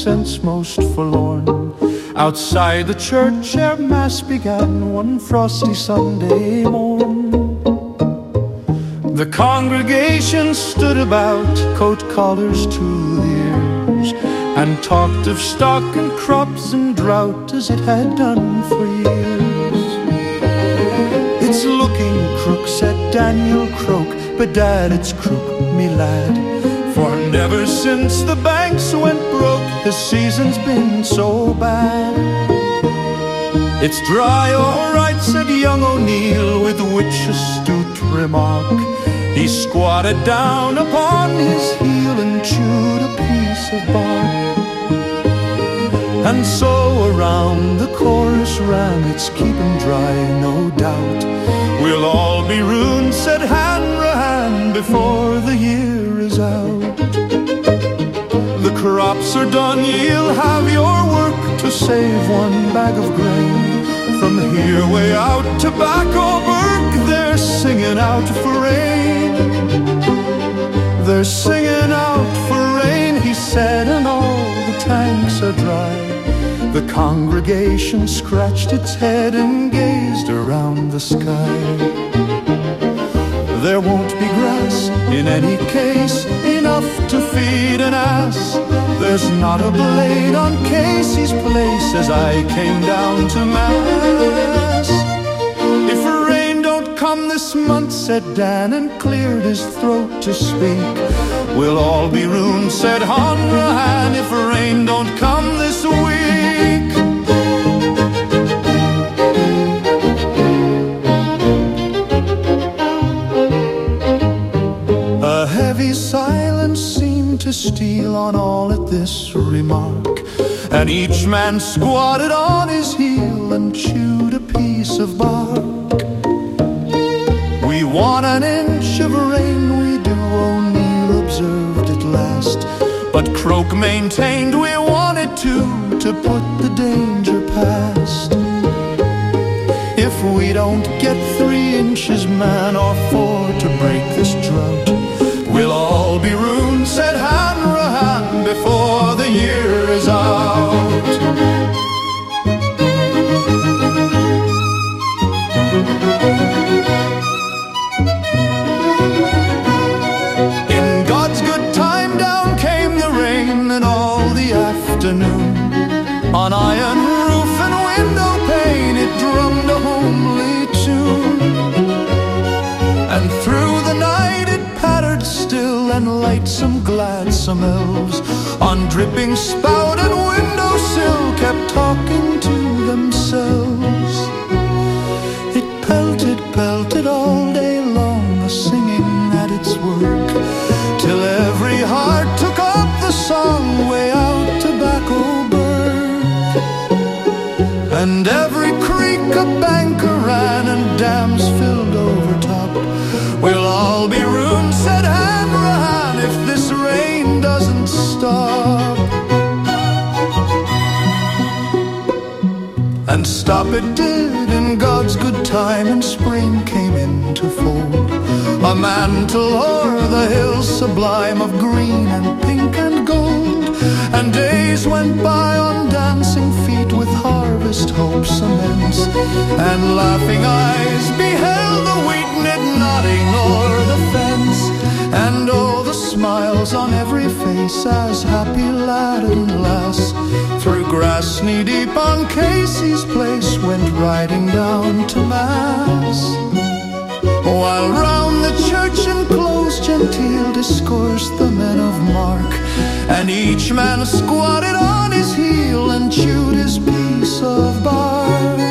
sense most forlorn. Outside the church ere mass began one frosty Sunday morn. The congregation stood about, coat collars to the ears, and talked of stock and crops and drought as it had done for years. "It's looking crook," said Daniel Croak, "but Dad, it's crook, me lad, for never since the banks went broke the season's been so bad." "It's dry, all right," said young O'Neill, with which astute remark he squatted down upon his heel and chewed a piece of bark. And so around the chorus ran, "It's keeping dry, no doubt. We'll all be ruined," said Hanrahan, "before the year is out. The crops are done, ye'll have your work to save one bag of grain. From here way out to Tobaccoburg, they're singing out for rain. They're singing out for rain," he said, "and all the tanks are dry." The congregation scratched its head and gazed around the sky. "There won't be grass in any case, enough to feed an ass. There's not a blade on Casey's place as I came down to Mass. If rain don't come this month," said Dan, and cleared his throat to speak, "we'll all be ruined," said Hanrahan, "if rain don't come this week." A heavy silence seemed to steal on all at this remark, and each man squatted on his heel and chewed a piece of bark. "We want an inch of rain, we do," O'Neill observed at last, but Croak maintained we wanted to put the danger past. "If we don't get 3 inches, man, or 4 to break this drought, we'll all be ruined," said Hanrahan, "before the year is out." In God's good time down came the rain, and all the afternoon on iron roof and window pane it drummed a homely tune. And through the night it pattered still, and lightsome gladsome elves on dripping spout and windowsill kept talking to themselves. It pelted, pelted all day long, a singing at its work, till every heart took up the song way out Tobaccoburg. And every creek a banker ran, and dams filled over top. "We'll all be ruined," said Hanrahan, "if this rain doesn't stop." And stop it did in God's good time, and spring came in to fold a mantle o'er the hills sublime of green and pink and gold. And days went by on dancing feet with harvest hopes immense, and laughing eyes beheld the wheat knit nodding o'er the fence. And oh, the smiles on every face as happy lad and lass through grass knee-deep on Casey's place went riding down to Mass. While round the church enclosed genteel discoursed the men of mark, and each man squatted on his heel and chewed his piece of bark.